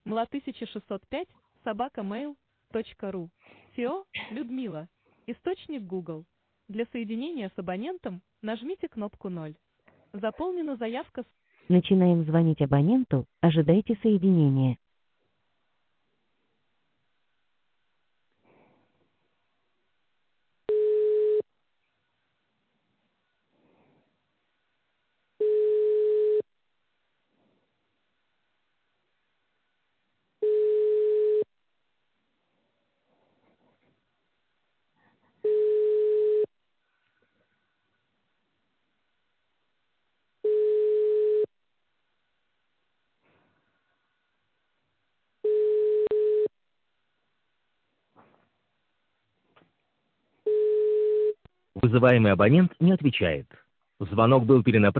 МЛА1605 @mail.ru. СИО Людмила. Источник Google. Для соединения с абонентом нажмите кнопку 0. Заполнена заявка с... Начинаем звонить абоненту. Ожидайте соединения. Вызываемый абонент не отвечает. Звонок был перенаправлен